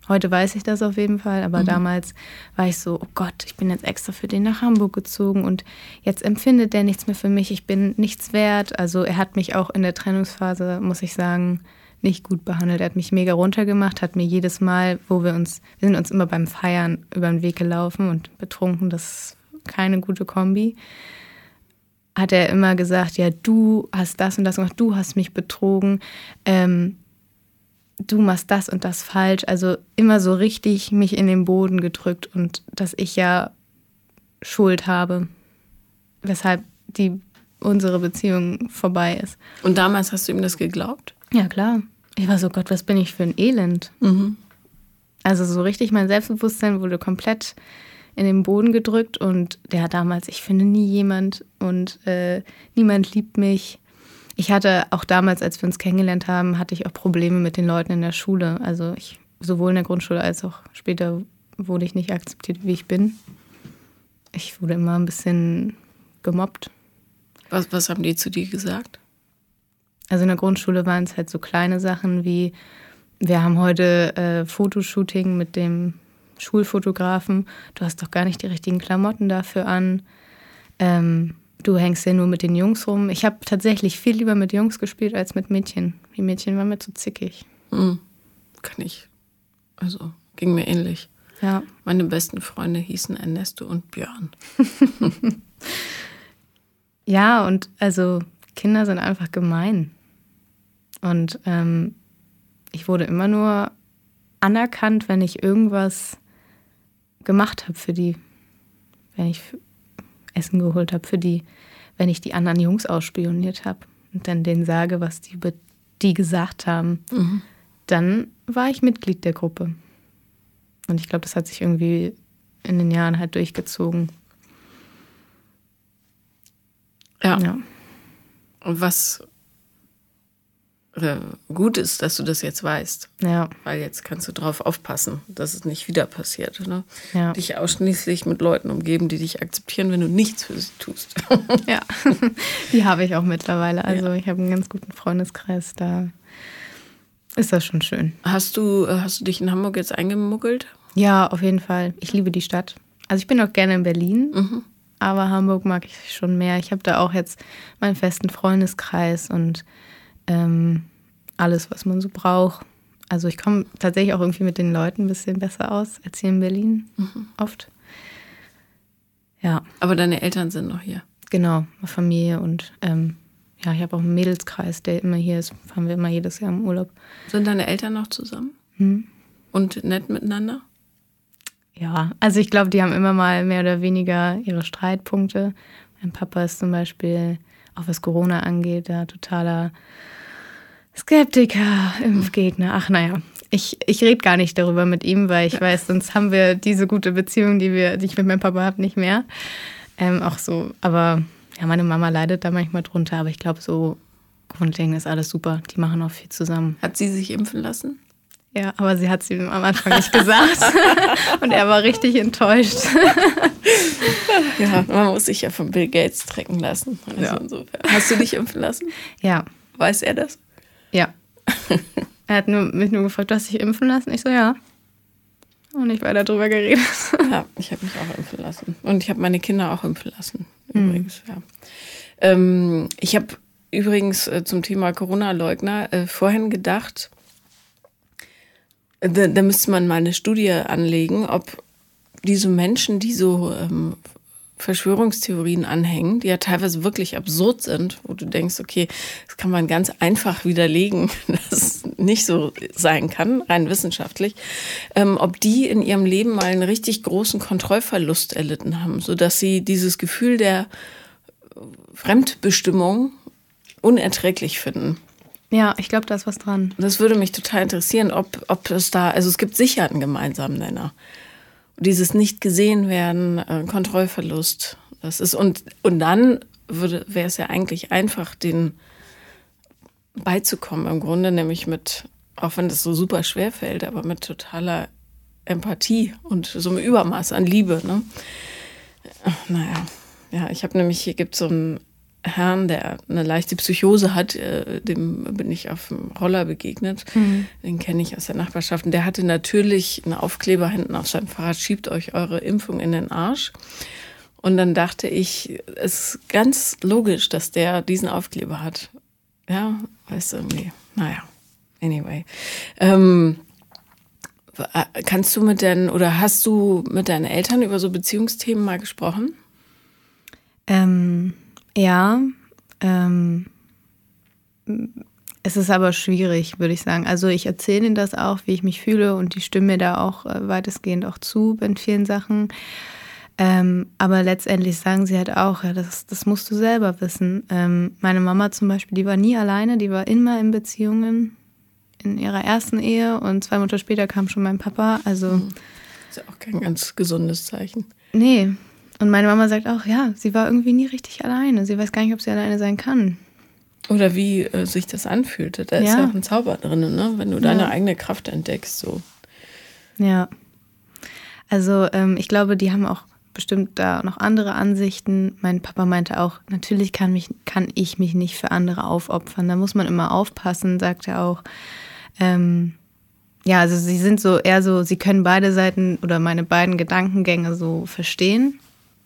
Heute weiß ich das auf jeden Fall, aber mhm. damals war ich so, oh Gott, ich bin jetzt extra für den nach Hamburg gezogen und jetzt empfindet der nichts mehr für mich, ich bin nichts wert. Also er hat mich auch in der Trennungsphase, muss ich sagen, nicht gut behandelt. Er hat mich mega runtergemacht, hat mir jedes Mal, wo wir uns, wir sind uns immer beim Feiern über den Weg gelaufen und betrunken, das ist keine gute Kombi, hat er immer gesagt, ja, du hast das und das gemacht, du hast mich betrogen, ähm, du machst das und das falsch. Also immer so richtig mich in den Boden gedrückt und dass ich ja Schuld habe, weshalb die unsere Beziehung vorbei ist. Und damals hast du ihm das geglaubt? Ja, klar. Ich war so, Gott, was bin ich für ein Elend? Mhm. Also so richtig, mein Selbstbewusstsein wurde komplett in den Boden gedrückt und der hat damals, ich finde nie jemand und äh, niemand liebt mich. Ich hatte auch damals, als wir uns kennengelernt haben, hatte ich auch Probleme mit den Leuten in der Schule. Also ich, sowohl in der Grundschule als auch später wurde ich nicht akzeptiert, wie ich bin. Ich wurde immer ein bisschen gemobbt. Was, was haben die zu dir gesagt? Also in der Grundschule waren es halt so kleine Sachen wie, wir haben heute äh, Fotoshooting mit dem Schulfotografen. Du hast doch gar nicht die richtigen Klamotten dafür an. Ähm, Du hängst ja nur mit den Jungs rum. Ich habe tatsächlich viel lieber mit Jungs gespielt als mit Mädchen. Die Mädchen waren mir zu zickig. Mhm. Kann ich. Also, ging mir ähnlich. Ja. Meine besten Freunde hießen Ernesto und Björn. Ja, und also Kinder sind einfach gemein. Und ähm, ich wurde immer nur anerkannt, wenn ich irgendwas gemacht habe für die. Wenn ich Essen geholt habe für die, wenn ich die anderen Jungs ausspioniert habe und dann denen sage, was die über die gesagt haben, mhm. dann war ich Mitglied der Gruppe. Und ich glaube, das hat sich irgendwie in den Jahren halt durchgezogen. Ja. ja. Und was äh, gut ist, dass du das jetzt weißt. Ja. Weil jetzt kannst du drauf aufpassen, dass es nicht wieder passiert. Ne? Ja. Dich ausschließlich mit Leuten umgeben, die dich akzeptieren, wenn du nichts für sie tust. Ja, die habe ich auch mittlerweile. Also ja. Ich habe einen ganz guten Freundeskreis, da ist das schon schön. Hast du, hast du dich in Hamburg jetzt eingemuggelt? Ja, auf jeden Fall. Ich liebe die Stadt. Also ich bin auch gerne in Berlin, mhm. aber Hamburg mag ich schon mehr. Ich habe da auch jetzt meinen festen Freundeskreis und ähm, alles, was man so braucht. Also ich komme tatsächlich auch irgendwie mit den Leuten ein bisschen besser aus als hier in Berlin, mhm. oft. Ja. Aber deine Eltern sind noch hier? Genau, Familie und ähm, ja, ich habe auch einen Mädelskreis, der immer hier ist. Fahren wir immer jedes Jahr im Urlaub. Sind deine Eltern noch zusammen? Hm. Und nett miteinander? Ja, also ich glaube, die haben immer mal mehr oder weniger ihre Streitpunkte. Mein Papa ist zum Beispiel, auch was Corona angeht, da totaler Skeptiker, Impfgegner. Ach naja, ich, ich rede gar nicht darüber mit ihm, weil ich weiß, sonst haben wir diese gute Beziehung, die, wir, die ich mit meinem Papa habe, nicht mehr. Ähm, auch so, aber ja, meine Mama leidet da manchmal drunter, aber ich glaube, so grundlegend ist alles super. Die machen auch viel zusammen. Hat sie sich impfen lassen? Ja, aber sie hat es ihm am Anfang nicht gesagt. Und er war richtig enttäuscht. Ja, man muss sich ja von Bill Gates trecken lassen. Also ja. Insofern. Hast du dich impfen lassen? Ja. Weiß er das? Ja. Er hat nur, mich nur gefragt, du hast dich impfen lassen? Ich so, ja. Und ich weiter drüber geredet. Ja, ich habe mich auch impfen lassen. Und ich habe meine Kinder auch impfen lassen. Übrigens, mhm. ja. Ähm, ich habe übrigens äh, zum Thema Corona-Leugner äh, vorhin gedacht, Da, da müsste man mal eine Studie anlegen, ob diese Menschen, die so ähm, Verschwörungstheorien anhängen, die ja teilweise wirklich absurd sind, wo du denkst, okay, das kann man ganz einfach widerlegen, dass es nicht so sein kann, rein wissenschaftlich, ähm, ob die in ihrem Leben mal einen richtig großen Kontrollverlust erlitten haben, sodass sie dieses Gefühl der Fremdbestimmung unerträglich finden. Ja, ich glaube, da ist was dran. Das würde mich total interessieren, ob, ob es da, also es gibt sicher einen gemeinsamen Nenner. Dieses nicht gesehen werden, äh, Kontrollverlust, das ist, und, und dann würde, wäre es ja eigentlich einfach, den beizukommen im Grunde, nämlich mit, auch wenn das so super schwer fällt, aber mit totaler Empathie und so einem Übermaß an Liebe, ne? Naja, ja, ich habe nämlich, hier gibt es so ein Herrn, der eine leichte Psychose hat, äh, dem bin ich auf dem Roller begegnet. Mhm. Den kenne ich aus der Nachbarschaft. Und der hatte natürlich einen Aufkleber hinten auf seinem Fahrrad, schiebt euch eure Impfung in den Arsch. Und dann dachte ich, es ist ganz logisch, dass der diesen Aufkleber hat. Ja, weißt du, irgendwie, naja, anyway. Ähm, kannst du mit deinen, oder hast du mit deinen Eltern über so Beziehungsthemen mal gesprochen? Ähm... Ja, ähm, es ist aber schwierig, würde ich sagen. Also ich erzähle ihnen das auch, wie ich mich fühle und die stimmen mir da auch äh, weitestgehend auch zu in vielen Sachen. Ähm, aber letztendlich sagen sie halt auch, ja, das, das musst du selber wissen. Ähm, meine Mama zum Beispiel, die war nie alleine, die war immer in Beziehungen in ihrer ersten Ehe und zwei Monate später kam schon mein Papa. Also das ist ja auch kein ganz gesundes Zeichen. Nee. Und meine Mama sagt auch, ja, sie war irgendwie nie richtig alleine. Sie weiß gar nicht, ob sie alleine sein kann. Oder wie äh, sich das anfühlte. Da ja. ist ja auch ein Zauber drin, ne? Wenn du deine ja. eigene Kraft entdeckst. So. Ja. Also ähm, ich glaube, die haben auch bestimmt da noch andere Ansichten. Mein Papa meinte auch, natürlich kann, mich, kann ich mich nicht für andere aufopfern. Da muss man immer aufpassen, sagt er auch. Ähm, ja, also sie sind so eher so, sie können beide Seiten oder meine beiden Gedankengänge so verstehen.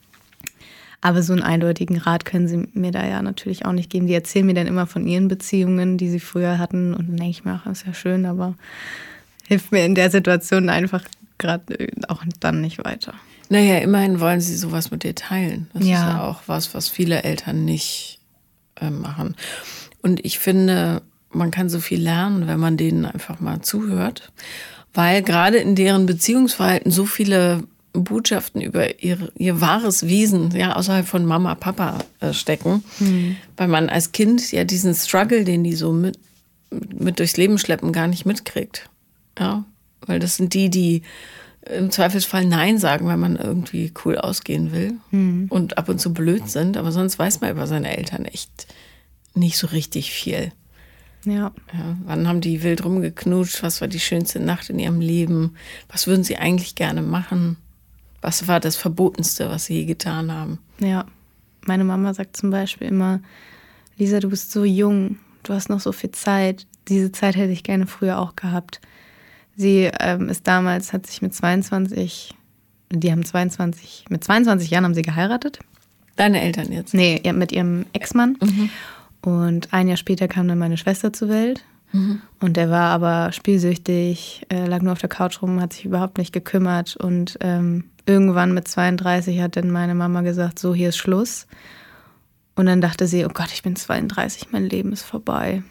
Aber so einen eindeutigen Rat können sie mir da ja natürlich auch nicht geben. Die erzählen mir dann immer von ihren Beziehungen, die sie früher hatten. Und dann denke ich mir, ach, das ist ja schön, aber hilft mir in der Situation einfach gerade auch dann nicht weiter. Naja, immerhin wollen sie sowas mit dir teilen. Das ja. ist ja auch was, was viele Eltern nicht äh, machen. Und ich finde, man kann so viel lernen, wenn man denen einfach mal zuhört. Weil gerade in deren Beziehungsverhalten so viele Botschaften über ihr, ihr wahres Wesen, ja, außerhalb von Mama, Papa äh, stecken. Mhm. Weil man als Kind ja diesen Struggle, den die so mit, mit durchs Leben schleppen, gar nicht mitkriegt. Ja, weil das sind die, die im Zweifelsfall Nein sagen, weil man irgendwie cool ausgehen will mhm. und ab und zu blöd sind. Aber sonst weiß man über seine Eltern echt nicht so richtig viel. Ja. Ja, wann haben die wild rumgeknutscht? Was war die schönste Nacht in ihrem Leben? Was würden sie eigentlich gerne machen? Was war das Verbotenste, was sie je getan haben? Ja, meine Mama sagt zum Beispiel immer, Lisa, du bist so jung, du hast noch so viel Zeit. Diese Zeit hätte ich gerne früher auch gehabt. Sie ähm, ist damals, hat sich mit zweiundzwanzig, die haben zweiundzwanzig, mit zweiundzwanzig Jahren haben sie geheiratet. Deine Eltern jetzt? Nee, mit ihrem Ex-Mann. Mhm. Und ein Jahr später kam dann meine Schwester zur Welt. Mhm. Und der war aber spielsüchtig, äh, lag nur auf der Couch rum, hat sich überhaupt nicht gekümmert. Und ähm, irgendwann mit zweiunddreißig hat dann meine Mama gesagt, so, hier ist Schluss. Und dann dachte sie, oh Gott, ich bin zweiunddreißig, mein Leben ist vorbei.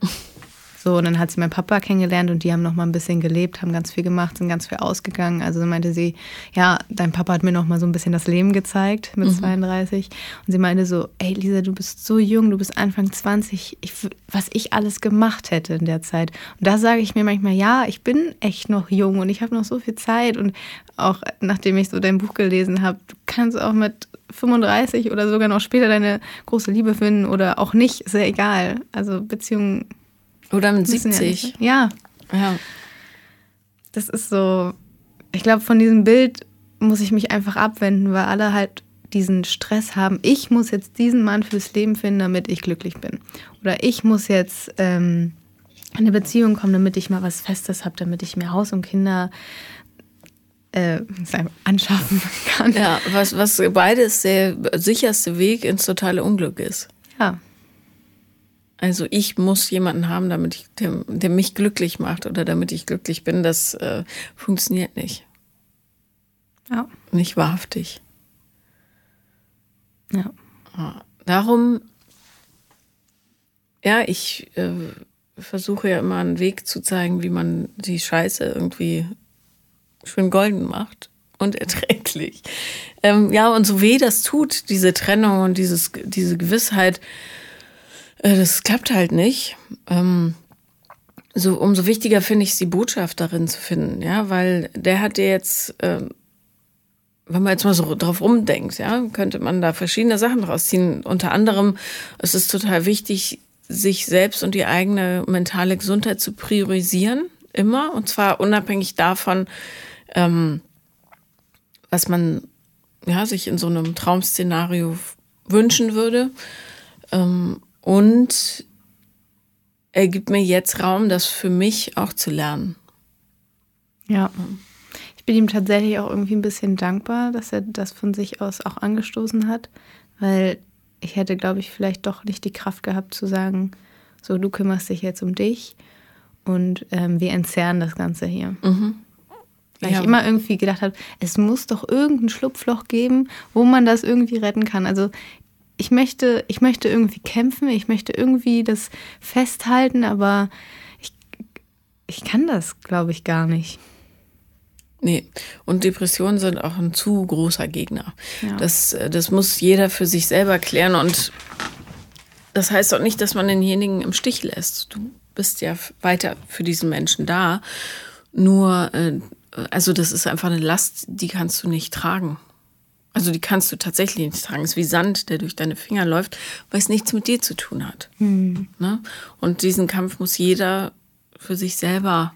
So, und dann hat sie meinen Papa kennengelernt und die haben noch mal ein bisschen gelebt, haben ganz viel gemacht, sind ganz viel ausgegangen. Also meinte sie, ja, dein Papa hat mir noch mal so ein bisschen das Leben gezeigt mit mhm. zweiunddreißig. Und sie meinte so, ey Lisa, du bist so jung, du bist Anfang zwanzig, ich, was ich alles gemacht hätte in der Zeit. Und da sage ich mir manchmal, ja, ich bin echt noch jung und ich habe noch so viel Zeit. Und auch nachdem ich so dein Buch gelesen habe, du kannst auch mit fünfunddreißig oder sogar noch später deine große Liebe finden oder auch nicht, ist ja egal. Also Beziehungen... Oder mit siebzig. Ja. ja. Das ist so, ich glaube, von diesem Bild muss ich mich einfach abwenden, weil alle halt diesen Stress haben. Ich muss jetzt diesen Mann fürs Leben finden, damit ich glücklich bin. Oder ich muss jetzt ähm, in eine Beziehung kommen, damit ich mal was Festes habe, damit ich mir Haus und Kinder äh, anschaffen kann. Ja, was, was beides der sicherste Weg ins totale Unglück ist. Ja. Also ich muss jemanden haben, damit ich, der, der mich glücklich macht oder damit ich glücklich bin. Das äh, funktioniert nicht. Ja. Nicht wahrhaftig. Ja. Darum, ja, ich äh, versuche ja immer einen Weg zu zeigen, wie man die Scheiße irgendwie schön golden macht und erträglich. Ähm, ja, und so weh das tut, diese Trennung und dieses, diese Gewissheit, das klappt halt nicht. Ähm, so, umso wichtiger finde ich es, die Botschaft darin zu finden, ja, weil der hat dir jetzt, äh, wenn man jetzt mal so drauf rumdenkt, ja, könnte man da verschiedene Sachen rausziehen. Unter anderem ist es total wichtig, sich selbst und die eigene mentale Gesundheit zu priorisieren, immer, und zwar unabhängig davon, ähm, was man ja sich in so einem Traum-Szenario wünschen würde. Ähm, und er gibt mir jetzt Raum, das für mich auch zu lernen. Ja. Ich bin ihm tatsächlich auch irgendwie ein bisschen dankbar, dass er das von sich aus auch angestoßen hat, weil ich hätte, glaube ich, vielleicht doch nicht die Kraft gehabt zu sagen, so, du kümmerst dich jetzt um dich und ähm, wir entzerren das Ganze hier. Mhm. Weil Ja. ich immer irgendwie gedacht habe, es muss doch irgendein Schlupfloch geben, wo man das irgendwie retten kann. Also ich möchte, ich möchte irgendwie kämpfen, ich möchte irgendwie das festhalten, aber ich, ich kann das, glaube ich, gar nicht. Nee, und Depressionen sind auch ein zu großer Gegner. Ja. Das, das muss jeder für sich selber klären und das heißt auch nicht, dass man denjenigen im Stich lässt. Du bist ja weiter für diesen Menschen da. Nur, äh, also das ist einfach eine Last, die kannst du nicht tragen. Also die kannst du tatsächlich nicht tragen. Es ist wie Sand, der durch deine Finger läuft, weil es nichts mit dir zu tun hat. Hm. Ne? Und diesen Kampf muss jeder für sich selber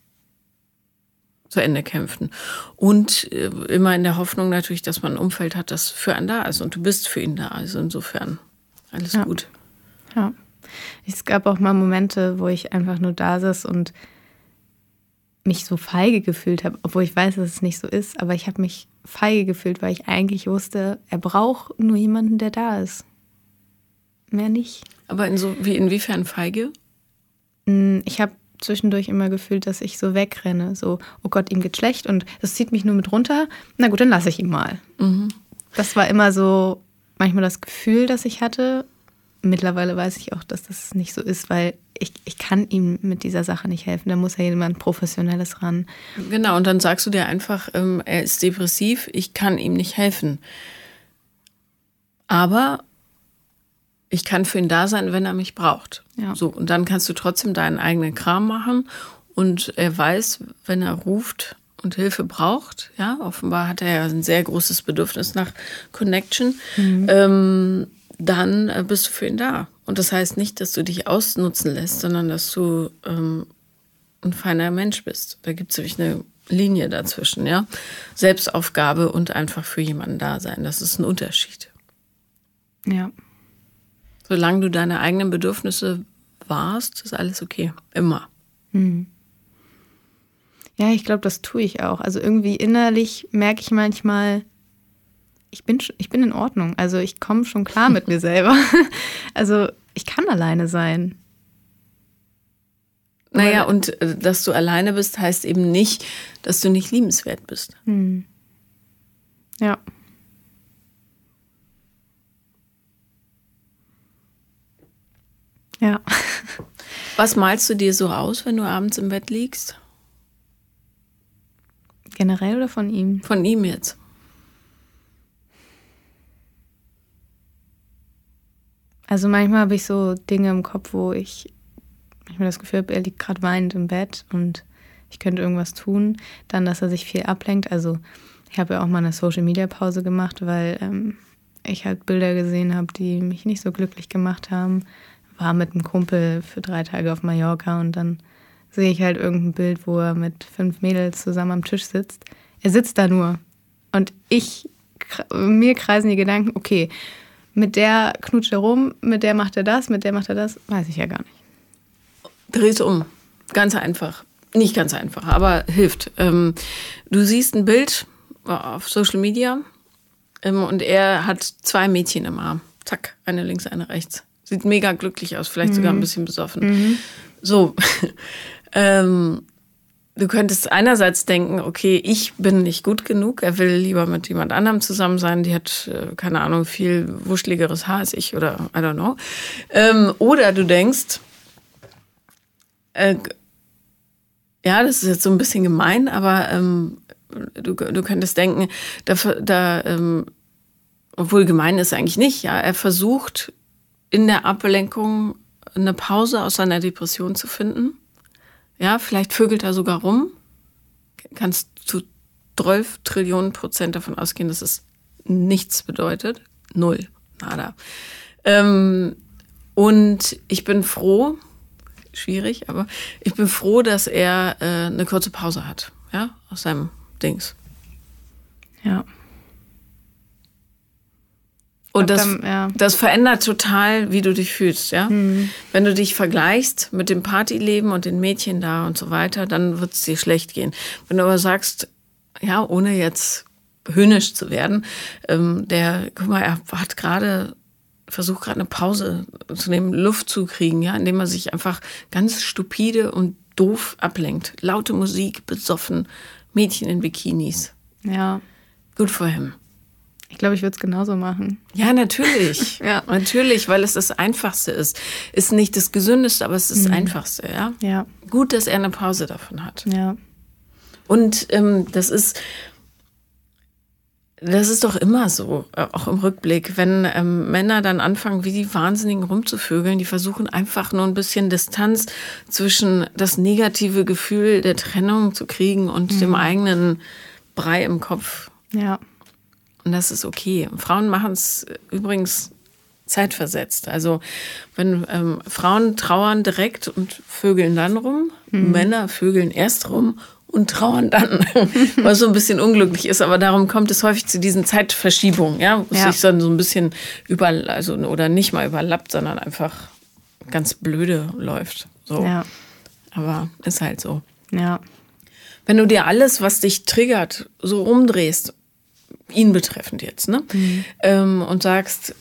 zu Ende kämpfen. Und äh, immer in der Hoffnung natürlich, dass man ein Umfeld hat, das für einen da ist. Und du bist für ihn da. Also insofern alles Ja. gut. Ja. Es gab auch mal Momente, wo ich einfach nur da saß und mich so feige gefühlt habe, obwohl ich weiß, dass es nicht so ist, aber ich habe mich feige gefühlt, weil ich eigentlich wusste, er braucht nur jemanden, der da ist. Mehr nicht. Aber in so, wie, inwiefern feige? Ich habe zwischendurch immer gefühlt, dass ich so wegrenne, so, oh Gott, ihm geht's schlecht und das zieht mich nur mit runter, na gut, dann lasse ich ihn mal. Mhm. Das war immer so manchmal das Gefühl, das ich hatte. Mittlerweile weiß ich auch, dass das nicht so ist, weil ich, ich kann ihm mit dieser Sache nicht helfen. Da muss ja jemand Professionelles ran. Genau, und dann sagst du dir einfach, ähm, er ist depressiv, ich kann ihm nicht helfen. Aber ich kann für ihn da sein, wenn er mich braucht. Ja. So, und dann kannst du trotzdem deinen eigenen Kram machen und er weiß, wenn er ruft und Hilfe braucht, ja, offenbar hat er ja ein sehr großes Bedürfnis nach Connection, mhm. ähm, dann äh, bist du für ihn da. Und das heißt nicht, dass du dich ausnutzen lässt, sondern dass du ähm, ein feiner Mensch bist. Da gibt es nämlich eine Linie dazwischen, ja. Selbstaufgabe und einfach für jemanden da sein. Das ist ein Unterschied. Ja. Solange du deine eigenen Bedürfnisse wahrst, ist alles okay. Immer. Hm. Ja, ich glaube, das tue ich auch. Also irgendwie innerlich merke ich manchmal, ich bin, ich bin in Ordnung. Also ich komme schon klar mit mir selber. Also ich kann alleine sein. Naja, und äh, dass du alleine bist, heißt eben nicht, dass du nicht liebenswert bist. Hm. Ja. Ja. Was malst du dir so aus, wenn du abends im Bett liegst? Generell oder von ihm? Von ihm jetzt. Also manchmal habe ich so Dinge im Kopf, wo ich manchmal das Gefühl habe, er liegt gerade weinend im Bett und ich könnte irgendwas tun. Dann, dass er sich viel ablenkt. Also ich habe ja auch mal eine Social-Media-Pause gemacht, weil ähm, ich halt Bilder gesehen habe, die mich nicht so glücklich gemacht haben. War mit einem Kumpel für drei Tage auf Mallorca und dann sehe ich halt irgendein Bild, wo er mit fünf Mädels zusammen am Tisch sitzt. Er sitzt da nur und ich, mir kreisen die Gedanken, okay, mit der knutscht er rum, mit der macht er das, mit der macht er das, weiß ich ja gar nicht. Dreh's um. Ganz einfach. Nicht ganz einfach, aber hilft. Ähm, du siehst ein Bild auf Social Media ähm, und er hat zwei Mädchen im Arm. Zack, eine links, eine rechts. Sieht mega glücklich aus, vielleicht mhm. sogar ein bisschen besoffen. Mhm. So, ähm, du könntest einerseits denken, okay, ich bin nicht gut genug, er will lieber mit jemand anderem zusammen sein, die hat, äh, keine Ahnung, viel wuscheligeres Haar als ich oder I don't know. Ähm, oder du denkst, äh, ja, das ist jetzt so ein bisschen gemein, aber ähm, du, du könntest denken, da, da ähm, obwohl gemein ist eigentlich nicht, ja, er versucht in der Ablenkung eine Pause aus seiner Depression zu finden. Ja, vielleicht vögelt er sogar rum. Kannst du zwölf Trillionen Prozent davon ausgehen, dass es nichts bedeutet. Null. Nada. Ähm, und ich bin froh, schwierig, aber ich bin froh, dass er äh, eine kurze Pause hat. Ja, aus seinem Dings. Ja. Und das, dann, ja. das verändert total, wie du dich fühlst, ja. Mhm. Wenn du dich vergleichst mit dem Partyleben und den Mädchen da und so weiter, dann wird es dir schlecht gehen. Wenn du aber sagst, ja, ohne jetzt höhnisch zu werden, ähm, der, guck mal, er hat gerade, versucht gerade eine Pause zu nehmen, Luft zu kriegen, ja, indem er sich einfach ganz stupide und doof ablenkt. Laute Musik, besoffen, Mädchen in Bikinis. Ja. Good for him. Ich glaube, ich würde es genauso machen. Ja, natürlich. Ja. Natürlich, weil es das Einfachste ist. Ist nicht das Gesündeste, aber es ist das Mhm. Einfachste, ja. Ja. Gut, dass er eine Pause davon hat. Ja. Und ähm, das ist, das ist doch immer so, äh, auch im Rückblick, wenn ähm, Männer dann anfangen, wie die Wahnsinnigen rumzuvögeln, die versuchen einfach nur ein bisschen Distanz zwischen das negative Gefühl der Trennung zu kriegen und Mhm. dem eigenen Brei im Kopf. Ja. Und das ist okay. Frauen machen es übrigens zeitversetzt. Also wenn ähm, Frauen trauern direkt und vögeln dann rum, Mhm. Männer vögeln erst rum und trauern dann, was so ein bisschen unglücklich ist. Aber darum kommt es häufig zu diesen Zeitverschiebungen, ja, wo es Ja. sich dann so ein bisschen über, also oder nicht mal überlappt, sondern einfach ganz blöde läuft. So. Ja. Aber ist halt so. Ja. Wenn du dir alles, was dich triggert, so umdrehst, ihn betreffend jetzt, ne? Mhm. Ähm, und sagst,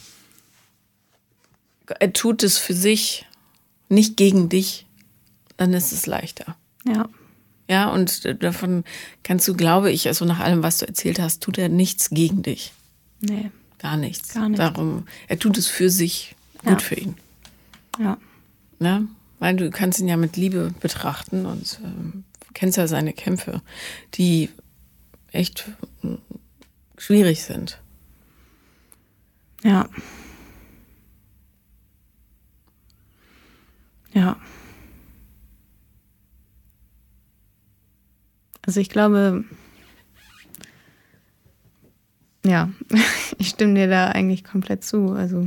er tut es für sich, nicht gegen dich, dann ist es leichter. Ja. Ja, und davon kannst du, glaube ich, also nach allem, was du erzählt hast, tut er nichts gegen dich. Nee. Gar nichts. Gar nicht. Darum, er tut es für sich, gut Ja. für ihn. Ja. Ne? Weil du kannst ihn ja mit Liebe betrachten und ähm, kennst ja seine Kämpfe, die echt mm, schwierig sind. Ja. Ja. Also ich glaube, ja, ich stimme dir da eigentlich komplett zu. Also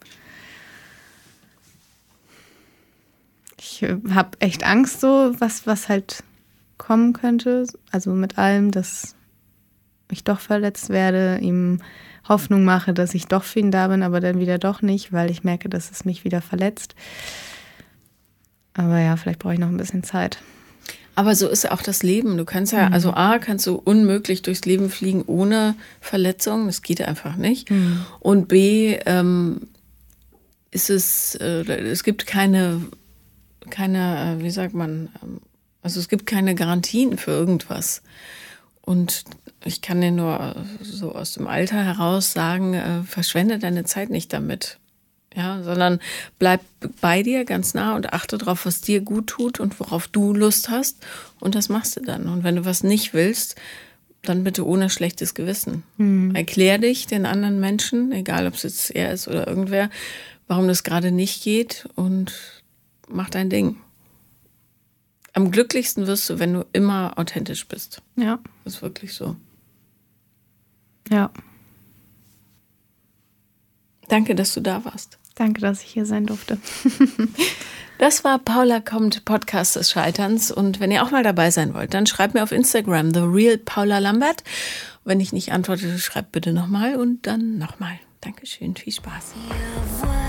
ich habe echt Angst so, was, was halt kommen könnte. Also mit allem, dass ich doch verletzt werde, ihm Hoffnung mache, dass ich doch für ihn da bin, aber dann wieder doch nicht, weil ich merke, dass es mich wieder verletzt. Aber ja, vielleicht brauche ich noch ein bisschen Zeit. Aber so ist auch das Leben. Du kannst ja, also A, kannst du unmöglich durchs Leben fliegen ohne Verletzung. Das geht einfach nicht. Mhm. Und B, ähm, ist es, äh, es gibt keine, keine, äh, wie sagt man, ähm, also es gibt keine Garantien für irgendwas. Und ich kann dir nur so aus dem Alter heraus sagen, äh, verschwende deine Zeit nicht damit. Ja, sondern bleib bei dir ganz nah und achte darauf, was dir gut tut und worauf du Lust hast. Und das machst du dann. Und wenn du was nicht willst, dann bitte ohne schlechtes Gewissen. Mhm. Erklär dich den anderen Menschen, egal ob es jetzt er ist oder irgendwer, warum das gerade nicht geht und mach dein Ding. Am glücklichsten wirst du, wenn du immer authentisch bist. Ja. Das ist wirklich so. Ja. Danke, dass du da warst. Danke, dass ich hier sein durfte. Das war Paula kommt, Podcast des Scheiterns. Und wenn ihr auch mal dabei sein wollt, dann schreibt mir auf Instagram, The Real Paula Lambert. Wenn ich nicht antworte, schreibt bitte nochmal und dann nochmal. Dankeschön, viel Spaß.